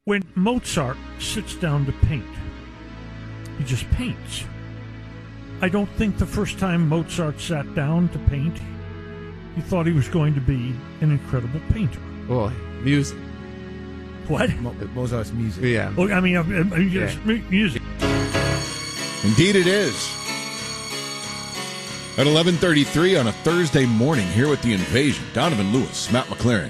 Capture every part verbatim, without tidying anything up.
When Mozart sits down to paint, he just paints. I don't think the first time Mozart sat down to paint, he thought he was going to be an incredible painter. Boy, music. What? Mo- Mozart's music. Yeah. Oh, I mean, uh, uh, just Yeah. music. Indeed it is. At eleven thirty-three on a Thursday morning here with The Invasion, Donovan Lewis, Matt McLaren.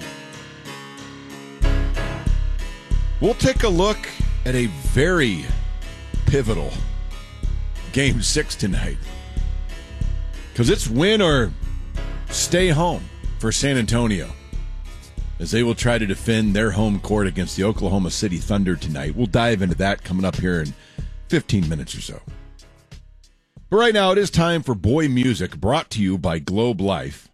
We'll take a look at a very pivotal Game six tonight. Because it's win or stay home for San Antonio as they will try to defend their home court against the Oklahoma City Thunder tonight. We'll dive into that coming up here in fifteen minutes or so. But right now, it is time for Boy Music, brought to you by Globe Life.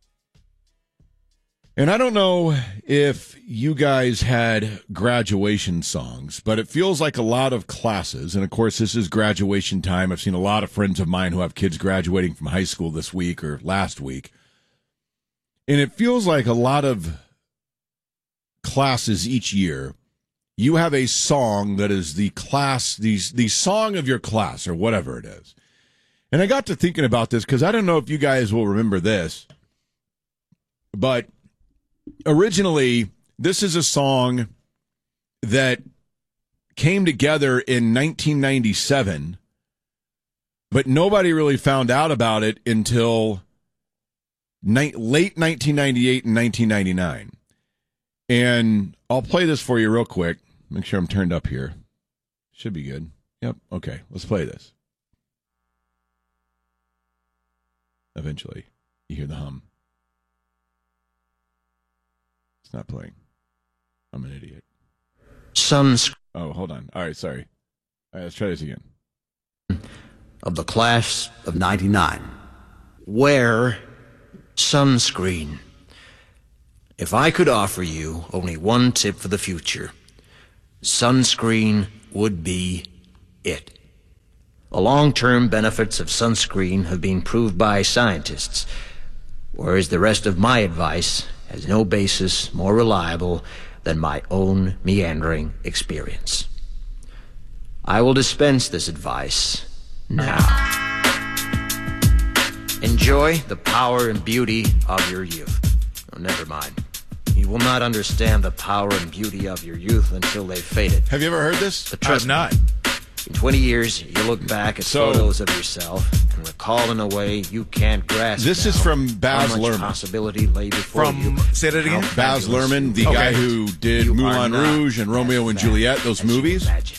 And I don't know if you guys had graduation songs, but it feels like a lot of classes, and of course this is graduation time. I've seen a lot of friends of mine who have kids graduating from high school this week or last week. And it feels like a lot of classes each year, you have a song that is the class, the, the song of your class or whatever it is. And I got to thinking about this because I don't know if you guys will remember this, but originally, this is a song that came together in nineteen ninety-seven, but nobody really found out about it until ni- late nineteen ninety-eight and nineteen ninety-nine. And I'll play this for you real quick. Make sure I'm turned up here. Should be good. Yep. Okay, let's play this. Eventually, you hear the hum. It's not playing. I'm an idiot. Sunscreen Oh, hold on. All right, sorry. All right, let's try this again. of the class of ninety-nine. Wear sunscreen. If I could offer you only one tip for the future, sunscreen would be it. The long-term benefits of sunscreen have been proved by scientists, whereas the rest of my advice has no basis more reliable than my own meandering experience. I will dispense this advice now. Enjoy the power and beauty of your youth. Oh, never mind. You will not understand the power and beauty of your youth until they've faded. Have you ever heard this? But trust me, not. in twenty years, you look back at So- photos of yourself and recall in a way you can't grasp. This is now from Baz how much Luhrmann. possibility lay before you. From, say that again? How Baz fabulous Luhrmann, the you guy are. who did You are Moulin not Rouge and Romeo as and fat Juliet, those as you movies. imagine.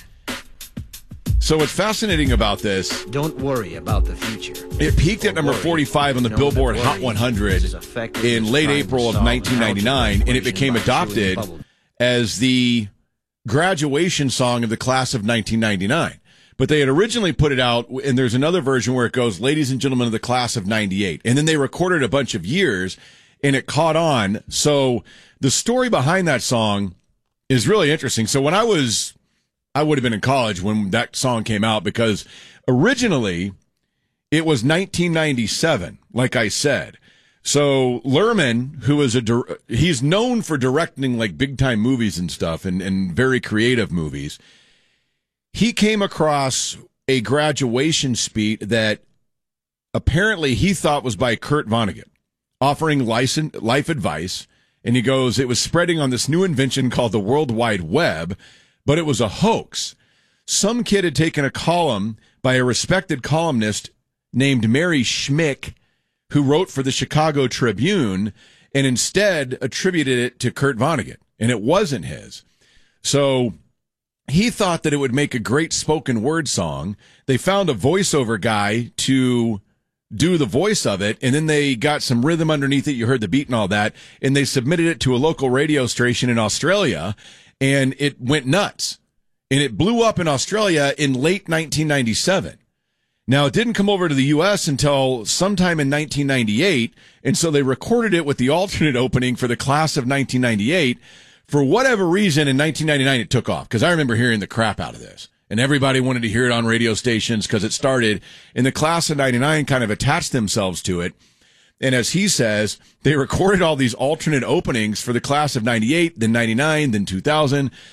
So what's fascinating about this, Don't worry about the future. it peaked at number Worry. forty-five on the Know Billboard that Hot worry one hundred is effective in as late trying to April of solve nineteen ninety-nine, algebra and it became equation by chewing adopted bubble. as the graduation song of the class of nineteen ninety-nine. But they had originally put it out, and there's another version where it goes, ladies and gentlemen of the class of ninety-eight. And then they recorded a bunch of years, and it caught on. So the story behind that song is really interesting. So when I was, I would have been in college when that song came out, because originally it was nineteen ninety-seven, like I said. So Luhrmann, who is a, dir- he's known for directing like big time movies and stuff, and, and very creative movies. He came across a graduation speech that apparently he thought was by Kurt Vonnegut, offering license, life advice. And he goes, it was spreading on this new invention called the World Wide Web, but it was a hoax. Some kid had taken a column by a respected columnist named Mary Schmick, who wrote for the Chicago Tribune, and instead attributed it to Kurt Vonnegut, and it wasn't his. So he thought that it would make a great spoken word song. They found a voiceover guy to do the voice of it, and then they got some rhythm underneath it. You heard the beat and all that, and they submitted it to a local radio station in Australia, and it went nuts. And it blew up in Australia in late nineteen ninety-seven. Now, it didn't come over to the U S until sometime in nineteen ninety-eight, and so they recorded it with the alternate opening for the class of nineteen ninety-eight. For whatever reason, in nineteen ninety-nine, it took off, because I remember hearing the crap out of this. And everybody wanted to hear it on radio stations because it started, and the class of ninety-nine kind of attached themselves to it. And as he says, they recorded all these alternate openings for the class of ninety-eight, then ninety-nine, then two thousand.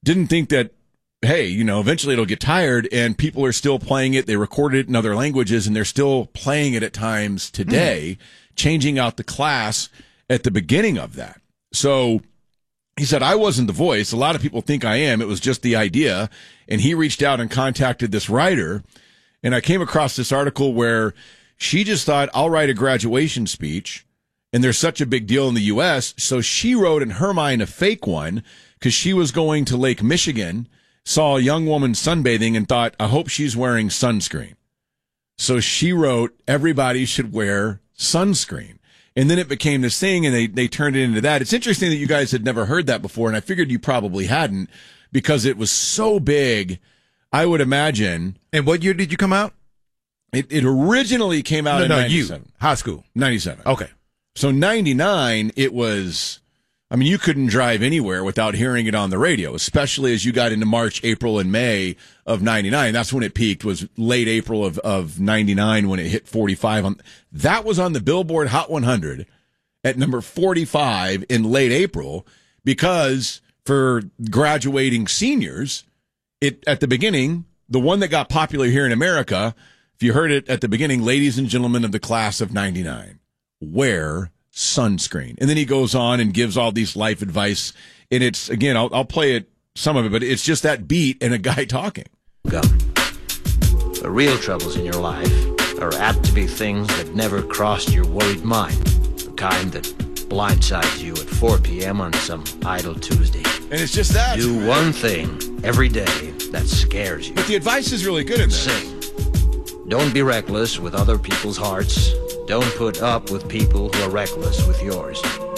didn't think that, hey, you know, eventually it'll get tired, and people are still playing it. They recorded it in other languages, and they're still playing it at times today, mm. changing out the class at the beginning of that. So he said, I wasn't the voice. A lot of people think I am. It was just the idea. And he reached out and contacted this writer, and I came across this article where she just thought, I'll write a graduation speech, and there's such a big deal in the U S, so she wrote in her mind a fake one because she was going to Lake Michigan, saw a young woman sunbathing, and thought, I hope she's wearing sunscreen. So she wrote, everybody should wear sunscreen. And then it became this thing, and they, they turned it into that. It's interesting that you guys had never heard that before, and I figured you probably hadn't because it was so big, I would imagine. And what year did you come out? It, it originally came out no, in no, ninety-seven. You, high school. ninety-seven. Okay. So ninety-nine, it was, I mean, you couldn't drive anywhere without hearing it on the radio, especially as you got into March, April, and May of ninety-nine. That's when it peaked, was late April of, of ninety-nine when it hit forty-five. On That was on the Billboard Hot one hundred at number forty-five in late April because for graduating seniors, it at the beginning, the one that got popular here in America, if you heard it at the beginning, ladies and gentlemen of the class of ninety-nine, wear sunscreen. And then he goes on and gives all these life advice. And it's, again, I'll, I'll play it, some of it, but it's just that beat and a guy talking. Go. The real troubles in your life are apt to be things that never crossed your worried mind. The kind that blindsides you at four p.m. on some idle Tuesday. And it's just that. Do man. one thing every day that scares you. But the advice is really good in this. Sing. Don't be reckless with other people's hearts. Don't put up with people who are reckless with yours.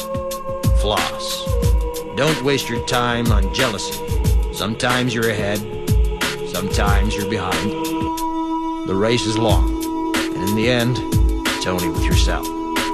Floss. Don't waste your time on jealousy. Sometimes you're ahead, sometimes you're behind. The race is long, and in the end, it's only with yourself.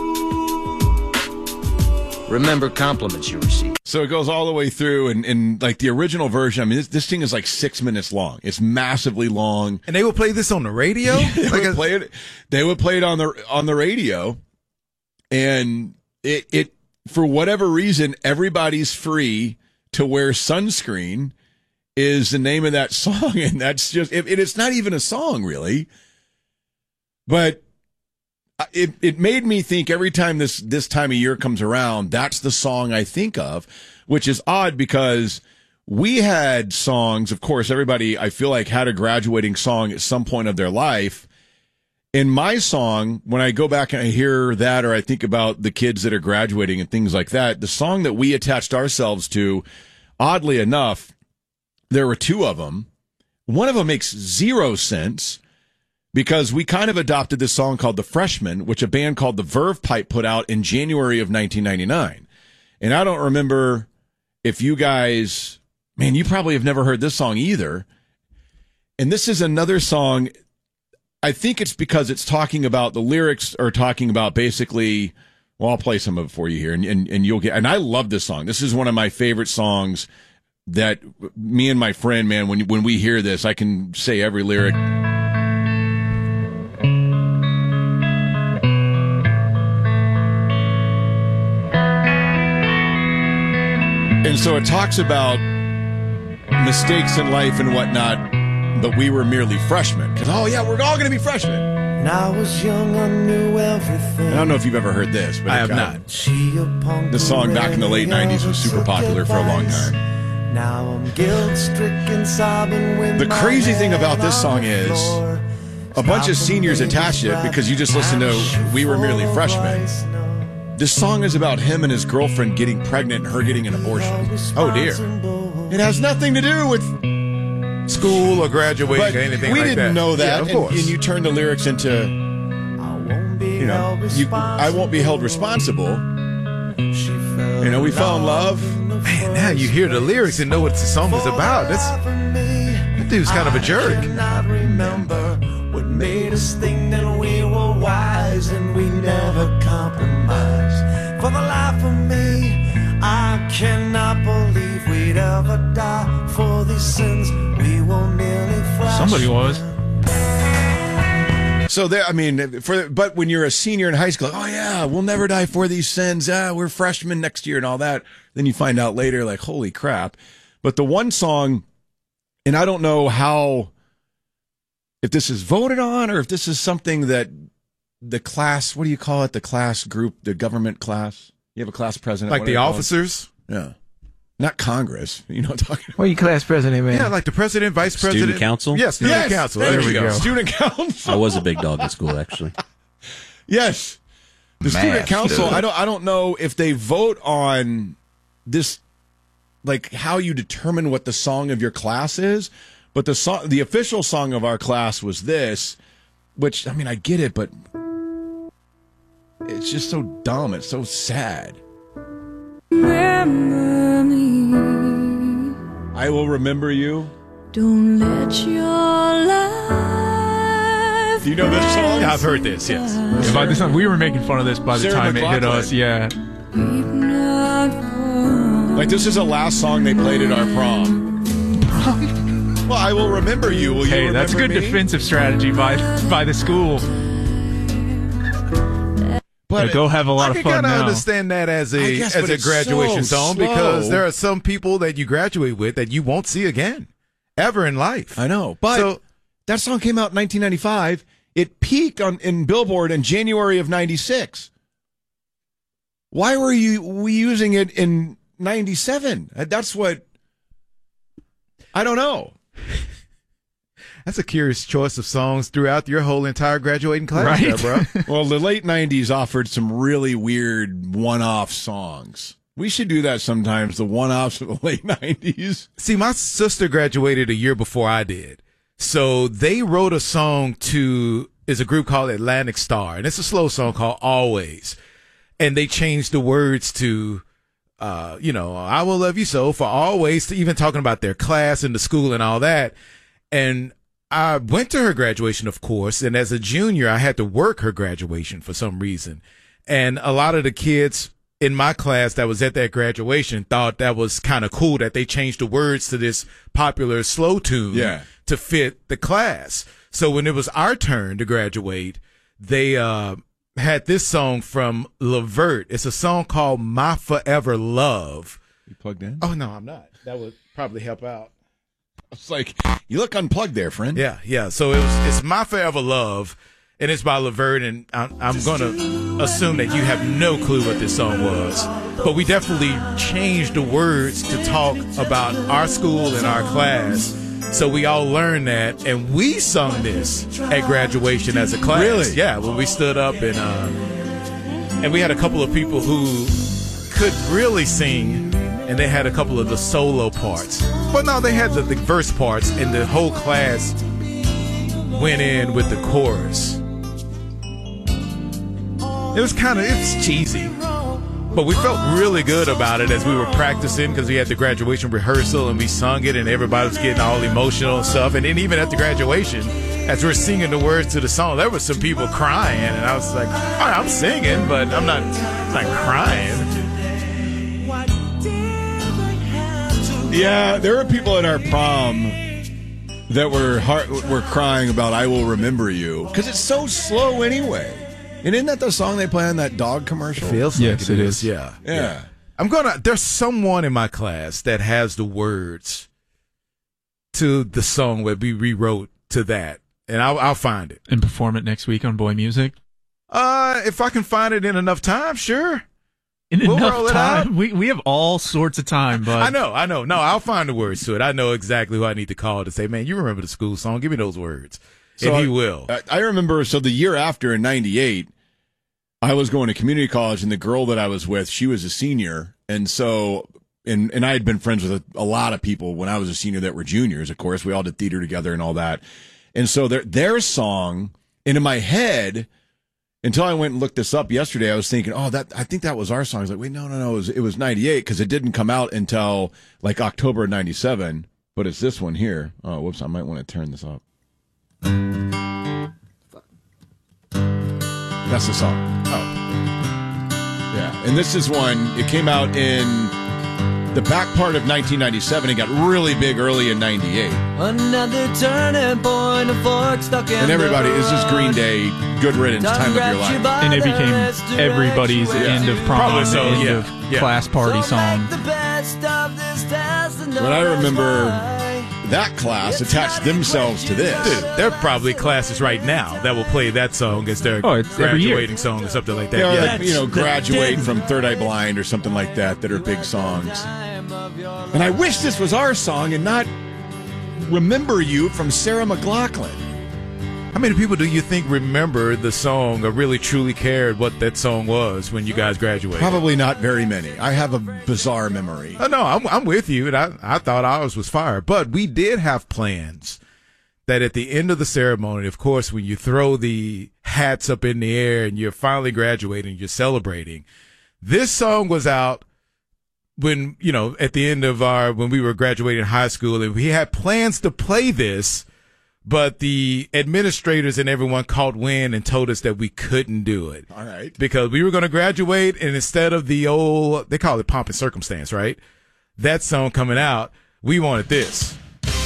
Remember compliments you receive. So it goes all the way through, and, and like the original version, I mean, this, this thing is like six minutes long. It's massively long. And they would play this on the radio? Yeah, they, like would a- play it, they would play it on the on the radio, and it it for whatever reason, everybody's free to wear sunscreen is the name of that song, and that's just it, it, it's not even a song really, but it it made me think every time this this time of year comes around, that's the song I think of, which is odd because we had songs, of course, everybody I feel like had a graduating song at some point of their life. In my song, when I go back and I hear that, or I think about the kids that are graduating and things like that, the song that we attached ourselves to, oddly enough, there were two of them. One of them makes zero sense because we kind of adopted this song called The Freshman, which a band called the Verve Pipe put out in January of nineteen ninety-nine. And I don't remember if you guys, man, you probably have never heard this song either. And this is another song. I think it's because it's talking about, the lyrics are talking about basically, well, I'll play some of it for you here and, and, and you'll get, and I love this song. This is one of my favorite songs that me and my friend, man, when, when we hear this, I can say every lyric. And so it talks about mistakes in life and whatnot, but we were merely freshmen. Because, oh, yeah, we're all going to be freshmen. When I was young, I knew everything. I don't know if you've ever heard this, but I have got, not. The song back in the late nineties was super popular for a long time. Now I'm guilt-stricken, sobbing when The crazy thing about this song is a bunch of seniors attached it because you just listen to We Were Merely Freshmen. This song is about him and his girlfriend getting pregnant and her getting an abortion. Oh, dear. It has nothing to do with School or graduation but or anything we like that. didn't know that, Yeah, of and, course. and you turn the lyrics into, you know, you, I won't be held responsible. You know, we fell in love. Man, now you hear the lyrics and know what the song is about. That's, that dude's kind of a jerk. I cannot remember what made us think that we were wise and we never compromised. For the life of me, I cannot believe we'd ever die for these sins. We were merely freshmen. Somebody was. So there, I mean, for but when you're a senior in high school, oh yeah, we'll never die for these sins. Ah, we're freshmen next year and all that. Then you find out later, like, holy crap. But the one song, and I don't know how, if this is voted on or if this is something that the class, what do you call it? The class group, the government class. You have a class president. Like the officers? Yeah. Not Congress. You know what I'm talking about? What are you class president, man? Yeah, like the president, vice president. Student council? Yes, student Yes, council. there, There, we go. Student council. I was a big dog at school, actually. Yes. The student council, I don't I don't know if they vote on this, like how you determine what the song of your class is, but the song, the official song of our class was this, which, I mean, I get it, but it's just so dumb. It's so sad. Remember me. I will remember you. Don't let your life. Do you know this song? Yeah, I've heard this, yes. Yeah, by this time, we were making fun of this by the Sarah time it hit McLachlan. us. Yeah. Weep not for Like, this is the last song they played at our prom. Well, I will remember you. Will you Hey, remember that's good me? defensive strategy by by the school. But Yeah, go have a lot I of can fun kind of now. understand that as I a guess, as but a it's graduation so song slow. because there are some people that you graduate with that you won't see again ever in life. I know, but So- that song came out in nineteen ninety-five. It peaked on in Billboard in January of ninety-six. Why were you we using it in ninety-seven? That's what I don't know. That's a curious choice of songs throughout your whole entire graduating class, Right? there, bro. Well, the late nineties offered some really weird one-off songs. We should do that sometimes, the one-offs of the late nineties. See, my sister graduated a year before I did. So they wrote a song to, is a group called Atlantic Star, and it's a slow song called Always. And they changed the words to, uh, you know, I will love you so for always, to even talking about their class and the school and all that. And I went to her graduation, of course, and as a junior, I had to work her graduation for some reason. And a lot of the kids in my class that was at that graduation thought that was kind of cool that they changed the words to this popular slow tune Yeah. to fit the class. So when it was our turn to graduate, they uh, had this song from Levert. It's a song called My Forever Love. You plugged in? Oh, no, I'm not. That would probably help out. It's like, you look unplugged there, friend. Yeah, yeah. So it was, it's My Forever Love, and it's by Levert, and I'm, I'm going to assume that you have no clue what this song was. But we definitely changed the words to talk about our school and our class. So we all learned that, and we sung this at graduation as a class. Really? Yeah, when we stood up, and uh, and we had a couple of people who could really sing, and they had a couple of the solo parts. But no, they had the, the verse parts, and the whole class went in with the chorus. It was kind of, it's cheesy. But we felt really good about it as we were practicing because we had the graduation rehearsal and we sung it and everybody was getting all emotional and stuff. And then even at the graduation, as we we're singing the words to the song, there were some people crying. And I was like, all right, I'm singing, but I'm not, not crying. Yeah, there were people at our prom that were heart, were crying about "I Will Remember You" because it's so slow anyway. And isn't that the song they play on that dog commercial? Feels Yes, like it it is. is. Yeah. Yeah. I'm gonna. There's someone in my class that has the words to the song that we rewrote to that, and I'll, I'll find it. And perform it next week on Boy Music. Uh, if I can find it in enough time, sure. In We'll roll enough it out. time. We we have all sorts of time, but I know, I know. No, I'll find the words to it. I know exactly who I need to call to say, man, you remember the school song? Give me those words, So and he I- will. I, I remember. So the year after in ninety-eight, I was going to community college, and the girl that I was with, she was a senior, and so and and I had been friends with a, a lot of people when I was a senior that were juniors. Of course, we all did theater together and all that, and so their their song, and in my head. Until I went and looked this up yesterday, I was thinking, oh, that I think that was our song. I was like, wait, no, no, no, it was, it was ninety-eight because it didn't come out until like October of ninety-seven. But it's this one here. Oh, whoops, I might want to turn this up. That's the song. Oh, yeah, and this is one. It came out in the back part of nineteen ninety-seven. It got really big early in ninety-eight. Another turning point, a fork stuck in And everybody, the it's just Green road. Day, Good Riddance, Time of Your Life. and it became everybody's end of prom, Probably so, end yeah. of Yeah. class party So song. make the best of this test and But I remember that class attached themselves to this. Dude, there are probably classes right now that will play that song as their Oh, it's every year. graduating song or something like that. Yeah, or Yeah. like, you know, That's the graduate thing. from Third Eye Blind or something like that that are big songs. And I wish this was our song and not Remember You from Sarah McLachlan. How many people do you think remember the song or really truly cared what that song was when you guys graduated? Probably not very many. I have a bizarre memory. Oh, no, I'm, I'm with you, and I, I thought ours was fire. But we did have plans that at the end of the ceremony, of course, when you throw the hats up in the air and you're finally graduating, you're celebrating, this song was out when, you know, at the end of our, when we were graduating high school, and we had plans to play this, but the administrators and everyone caught wind and told us that we couldn't do it. All right. Because we were going to graduate, and instead of the old, they call it pomp and circumstance, right? That song coming out, we wanted this.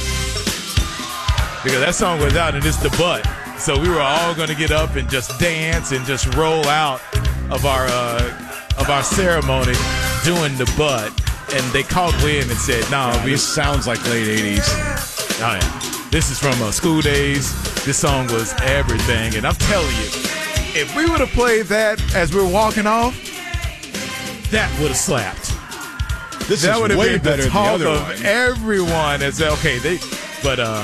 Because that song was out, and it's the butt. So we were all going to get up and just dance and just roll out of our uh, of our ceremony doing the butt. And they caught wind and said, "No, nah, we." This sounds like late eighties. Oh, yeah. This is from uh, School Days. This song was everything. And I'm telling you, if we would have played that as we were walking off, that would have slapped. This That is would have way been better the than the talk other of one. everyone. As okay, they, but uh,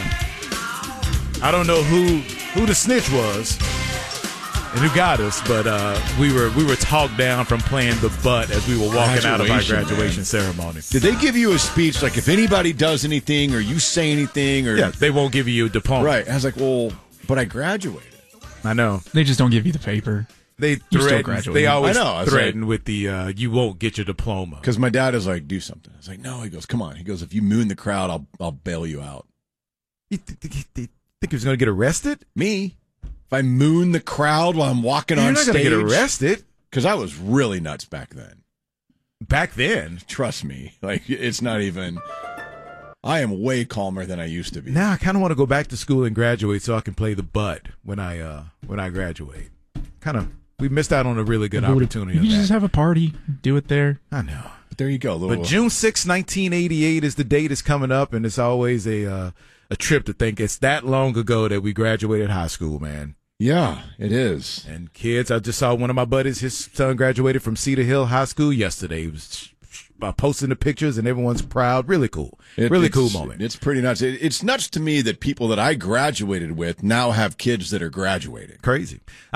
I don't know who who the snitch was and who got us, but uh, we were we were talked down from playing the butt as we were walking out of our Graduation, graduation man. ceremony. Did they give you a speech like if anybody does anything or you say anything or Yeah, they won't give you a diploma. right? I was like, well, but I graduated. I know. They just don't give you the paper. They You still threaten. graduated. They always I know, I was threaten with the uh, "you won't get your diploma." Because my dad is like, do something. I was like, no. He goes, come on. He goes, if you moon the crowd, I'll I'll bail you out. You th- th- th- think he was going to get arrested? Me? If I moon the crowd while I'm walking You're on not going stage, to get arrested. Because I was really nuts back then. Back then. Trust me. Like it's not even. I am way calmer than I used to be. Now I kind of want to go back to school and graduate so I can play the butt when I uh when I graduate. Kind of, we missed out on a really good opportunity. You of can just that. have a party, do it there. I know. But there you go. Little, But June sixth, nineteen eighty-eight is the date is coming up, and it's always a uh, a trip to think it's that long ago that we graduated high school, man. yeah, it is. And kids, I just saw one of my buddies, his son graduated from Cedar Hill High School yesterday. He was uh, posting the pictures, and everyone's proud. Really cool. It- really it's- cool moment. It's pretty nuts. It, it's nuts to me that people that I graduated with now have kids that are graduating. Crazy.